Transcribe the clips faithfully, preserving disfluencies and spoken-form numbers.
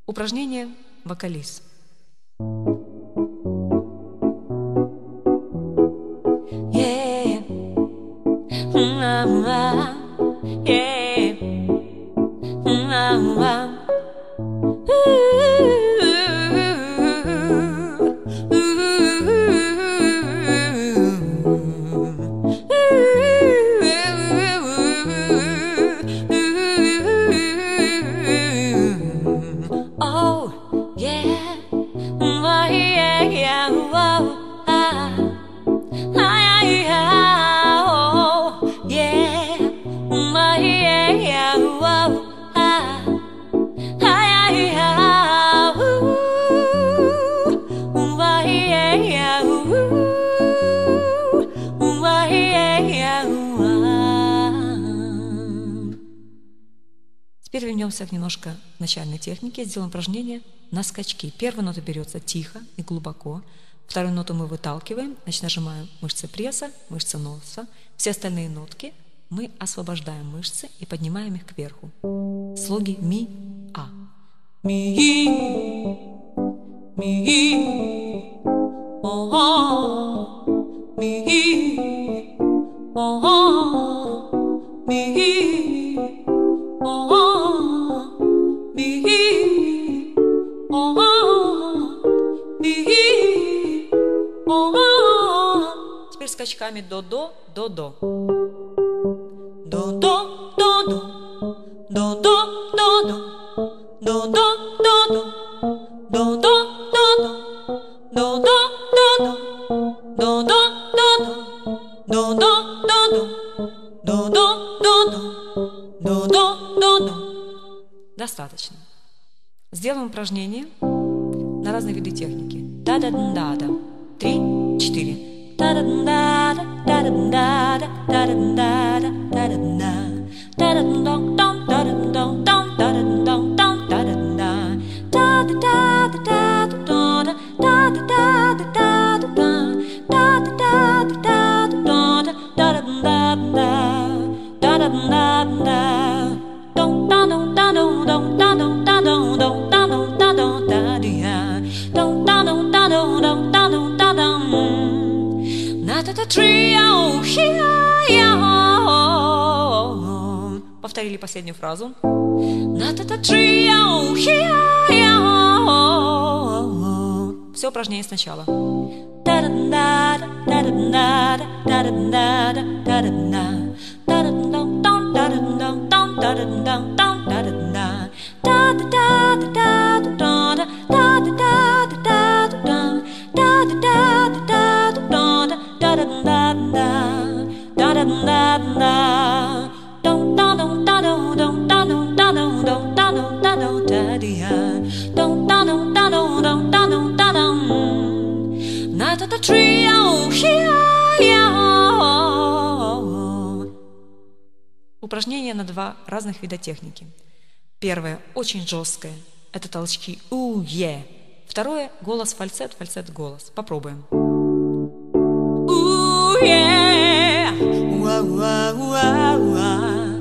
Упражнение вокализ. Yeah. Yeah. Oh, yeah. Oh, yeah, yeah. Oh, ah. Ah, yeah. Oh, yeah. Oh, yeah, yeah. Oh, ah. Ah, yeah. Ooh. Oh, yeah, yeah. Ooh. Oh, yeah, yeah. Теперь вернемся к немножко начальной технике. Сделаем упражнение на скачки. Первая нота берется тихо и глубоко. Вторую ноту мы выталкиваем, значит, нажимаем мышцы пресса, мышцы носа. Все остальные нотки мы освобождаем мышцы и поднимаем их кверху. Слоги ми, а. Ми, ми, о, ми, о, ми, о, ми, о, ми, о. Теперь скачками до-до, до-до. До-до, до-до, до-до, до-до, до-до, до-до, до-до, до-до, до-до, до-до, до-до, до-до, до-до, до-до, до-до. Достаточно. Сделаем упражнение на разные виды техники. Да-да-да-да. Три, четыре. Да-да-да-да, да-да-да-да, да-да-да-да, да-да-да. Да-да-дом-дом, да-да-дом, дом, да-да-дом, дом, да-да-да. Да-да-да-да-да-да-да, да-да-да-да-да-да, да-да-да-да-да-да, да-да-да-да, да-да-да-да. Дом, дом, дом, дом, дом, дом, дом, дом, дом, дом, да-да. Дом, дом, дом, дом, дом, дом. На-та-та трио, повторили последнюю фразу. На-та-та трио, все упражнение сначала. Упражнение на два разных вида техники. Первое очень жесткое, это толчки у-е. Второе голос фальцет, фальцет голос. Попробуем. У-е, уа-уа-уа-уа,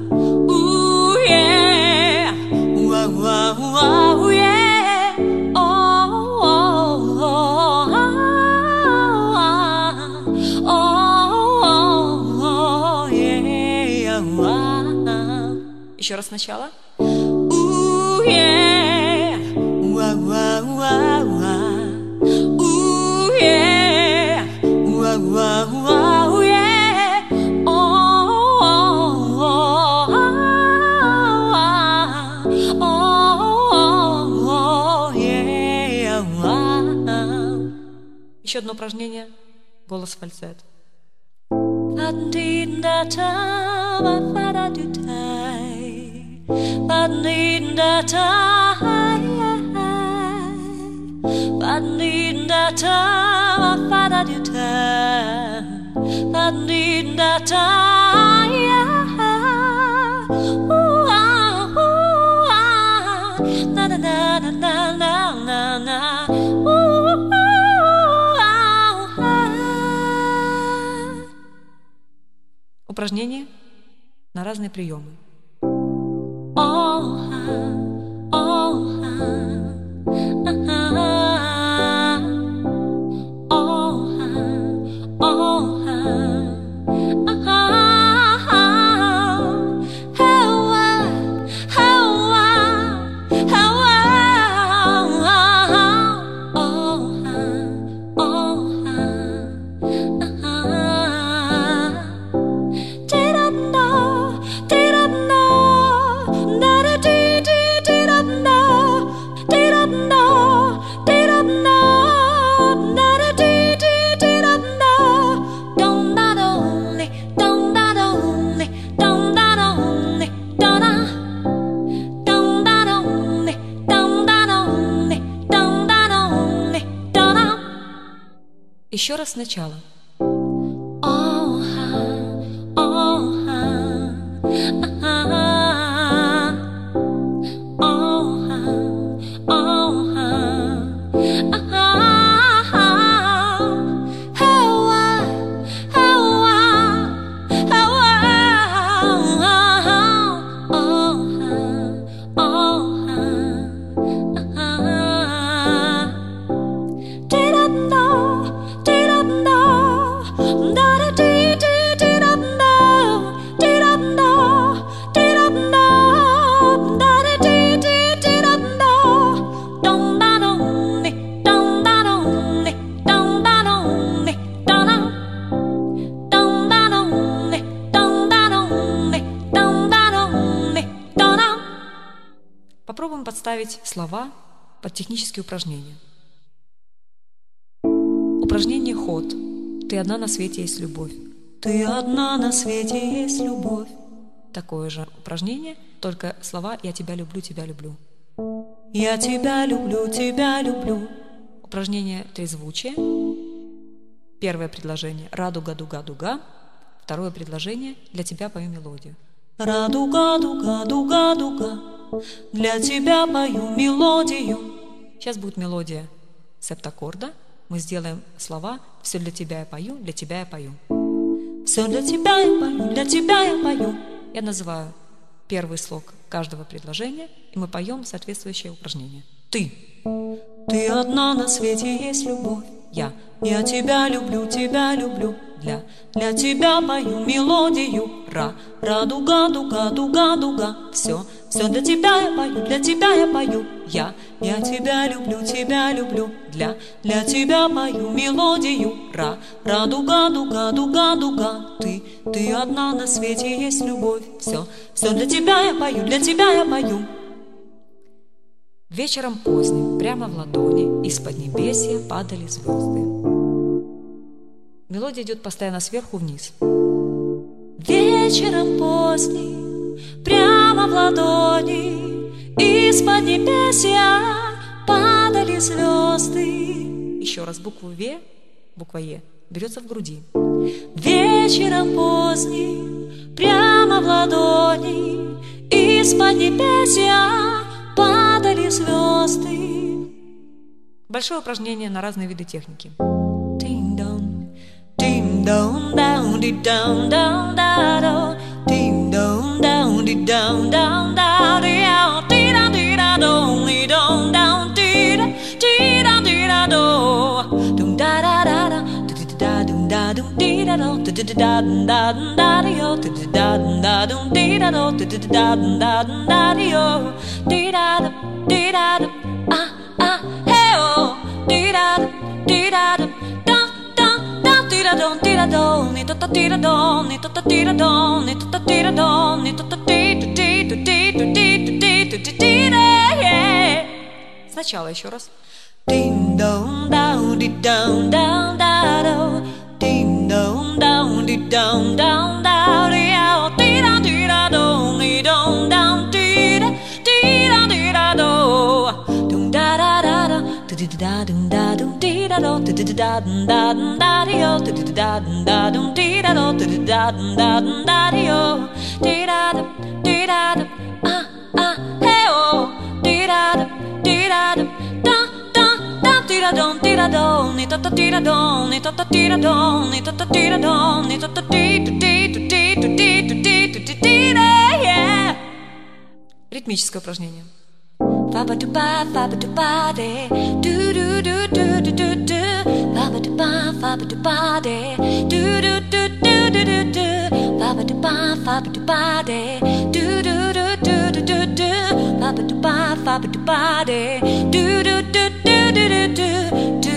у-е, уа-уа-уа-уе. Еще раз сначала. У-е, уа-уа-уа-уа, у-е, уа-уа-уа-уе. Еще одно упражнение. Голос фальцет. Упражнение на разные приемы. Oh, oh, oh. Еще раз сначала. Попробуем подставить слова под технические упражнения. Упражнение ход. Ты одна на свете есть любовь. Ты одна на свете есть любовь. Такое же упражнение, только слова «я тебя люблю, тебя люблю». Я тебя люблю, тебя люблю. Упражнение трезвучие. Первое предложение радуга, дуга, дуга. Второе предложение для тебя пою мелодию. Радуга, дуга, дуга, дуга. Для тебя пою мелодию. Сейчас будет мелодия септаккорда. Мы сделаем слова «все для тебя я пою, для тебя я пою». Все для тебя я пою, для тебя я пою. Я называю первый слог каждого предложения, и мы поем соответствующее упражнение. Ты. Ты одна на свете есть любовь. Я. Я тебя люблю, тебя люблю. Для. Для тебя пою мелодию. Ра. Радуга, дуга, дуга, дуга. Все. Все для тебя я пою, для тебя я пою. Я. Я тебя люблю, тебя люблю. Для. Для тебя пою мелодию. Ра. Радуга, дуга, дуга, дуга. Ты, ты одна на свете есть любовь. Все. Все для тебя я пою, для тебя я пою. Вечером поздним, прямо в ладони, из-под небесья падали звезды. Мелодия идет постоянно сверху вниз. Вечером поздним, прямо в ладони, из-под небесья падали звезды. Еще раз букву В, буква Е, берется в груди. Вечером поздним, прямо в ладони, из-под небесья падали звезды. Большое упражнение на разные виды техники. Ding dong down di down down da do. Ding dong down di down down da di out. Di da di da dong di dong down di da di da di da do. Dum da da da da. Da da dum da dum di da do. Da da da da da da di yo. Da da da da dum di da do. Da da da da da di yo. Di da da di da da. Ah ah hey oh. Di da da di da da. Tira don, tira don, ni tota tira don, ni tota tira don, ni tota tira don, ni tota ti tu ti tu ti tu ti tu ti tu ti ti yeah. Сначала еще раз. Ding dong down di down down da do. Ding dong down di down down da di out. Tira tira don, ni don down tira tira tira do. Dum da da da da. Da dum da dum di da do. Da da dum da dum da di yo. Da da dum da dum di da do. Da da dum da dum da di yo. Di da dum di da dum. Ah ah hey oh. Di da dum di da dum. Da da da di da dum di da do. Ni ta ta di da do. Ni ta ta di da do. Ni ta ta di da do. Ni ta ta di tu di tu di tu di tu di tu di yeah. Ритмическое упражнение. Fa ba do ba, fa ba do ba de, do do do do do do do. Fa ba do ba, fa ba do ba de, do do do do do do do. Fa ba do ba, fa ba do ba de, do do do do do do do. Fa ba do ba, fa ba do ba de, do do do do do do do.